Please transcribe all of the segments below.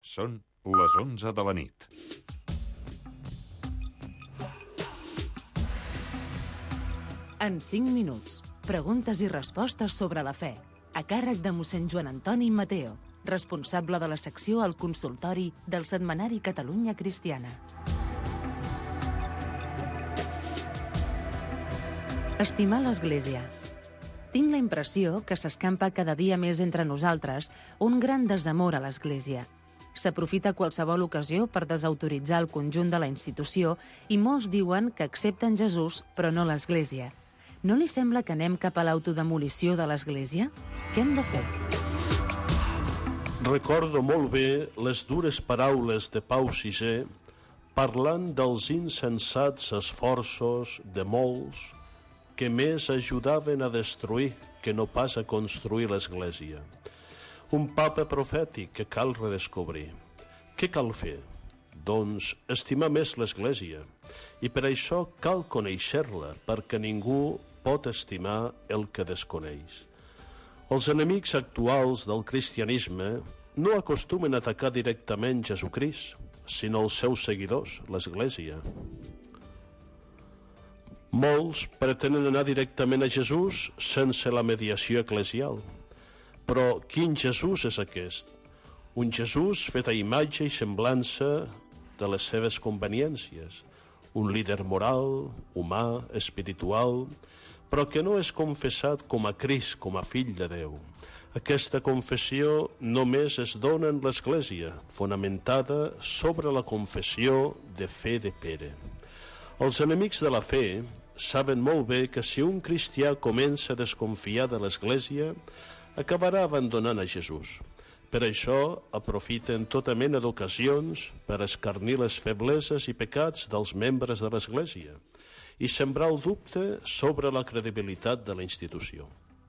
Són les 11 de la nit. En 5 minuts, preguntes i respostes sobre la fe, a càrrec de mossèn Joan Antoni Mateo, responsable de la secció al consultori del setmanari Catalunya Cristiana. Estimar l'Església. Tinc la impressió que s'escampa cada dia més entre nosaltres un gran desamor a l'Església. S'aprofita qualsevol ocasió per desautoritzar el conjunt de la institució i molts diuen que accepten Jesús però no l'Església. No li sembla que anem cap a l'autodemolició de l'Església? Què hem de fer? Recordo molt bé les dures paraules de Pau VI parlant dels insensats esforços de molts que més ajudaven a destruir que no pas a construir l'Església. Un papa profètic que cal redescobrir. Què cal fer? Doncs estimar més l'Església. I per això cal conèixer-la, perquè ningú pot estimar el que desconeix. Els enemics actuals del cristianisme no acostumen a atacar directament Jesucrist, sinó els seus seguidors, l'Església. Molts pretenen anar directament a Jesús sense la mediació eclesial. Però quin Jesús és aquest? Un Jesús fet a imatge i semblança de les seves conveniències. Un líder moral, humà, espiritual, però que no és confessat com a Crist, com a fill de Déu. Aquesta confessió només es dona en l'Església, fonamentada sobre la confessió de fe de Pere. Els enemics de la fe saben molt bé que si un cristià comença a desconfiar de l'Església, acabarà abandonant a Jesús. Per això aprofiten tota mena d'ocasions per escarnir les febleses i pecats dels membres de l'Església i sembrar el dubte sobre la credibilitat de la institució.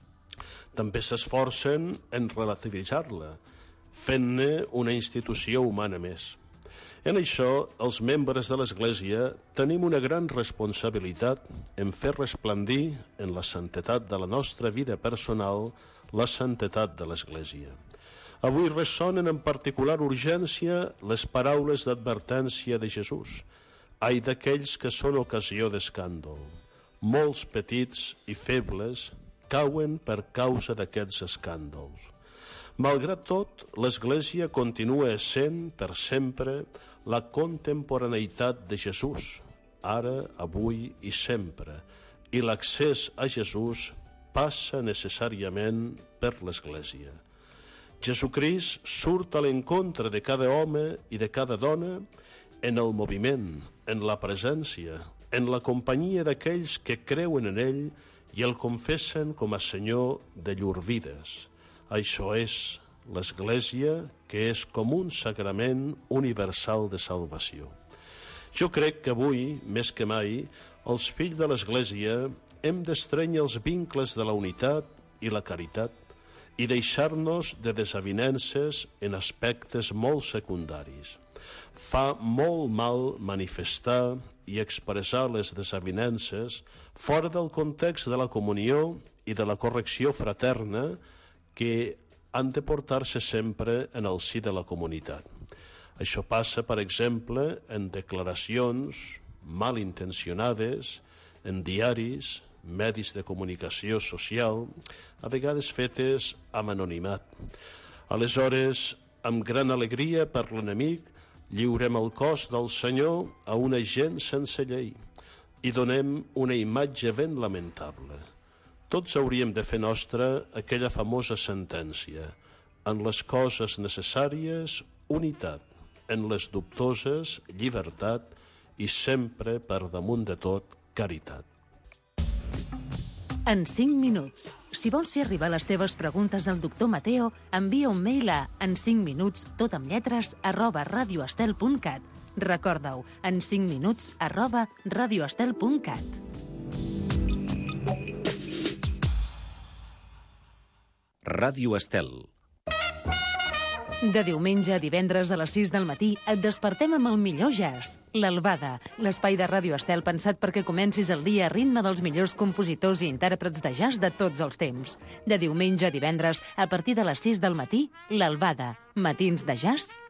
També s'esforcen en relativitzar-la, fent-ne una institució humana més. En això, els membres de l'Església tenim una gran responsabilitat en fer resplendir en la santetat de la nostra vida personal la santetat de l'Església. Avui ressonen en particular urgència les paraules d'advertència de Jesús. Ai d'aquells que són ocasió d'escàndol. Molts petits i febles cauen per causa d'aquests escàndols. Malgrat tot, l'Església continua essent, per sempre, la contemporaneïtat de Jesús, ara, avui i sempre, i l'accés a Jesús passa necessàriament per l'Església. Jesucrist surt a l'encontre de cada home i de cada dona en el moviment, en la presència, en la companyia d'aquells que creuen en ell i el confessen com a Senyor de llur vides. Això és l'Església, que és com un sagrament universal de salvació. Jo crec que avui, més que mai, els fills de l'Església hem d'estrènyer els vincles de la unitat i la caritat i deixar-nos de desavinences en aspectes molt secundaris. Fa molt mal manifestar i expressar les desavinences fora del context de la comunió i de la correcció fraterna que han de portar-se sempre en el si de la comunitat. Això passa, per exemple, en declaracions malintencionades, en diaris, medis de comunicació social, a vegades fetes amb anonimat. Aleshores, amb gran alegria per l'enemic, lliurem el cos del Senyor a una gent sense llei i donem una imatge ben lamentable. Tots hauríem de fer nostra aquella famosa sentència: en les coses necessàries, unitat; en les dubtoses, llibertat; i sempre, per damunt de tot, caritat. En 5 minuts. Si vols fer arribar les teves preguntes al doctor Mateo, envia un mail a en5minuts, tot amb lletres, @radioestel.cat. Recorda-ho, en 5 minuts, @radioestel.cat. Ràdio Estel. De diumenge a divendres a les 6 del matí et despertem amb el millor jazz. L'Albada, l'espai de Ràdio Estel pensat perquè comencis el dia a ritme dels millors compositors i intèrprets de jazz de tots els temps. De diumenge a divendres, a partir de les 6 del matí, l'Albada, matins de jazz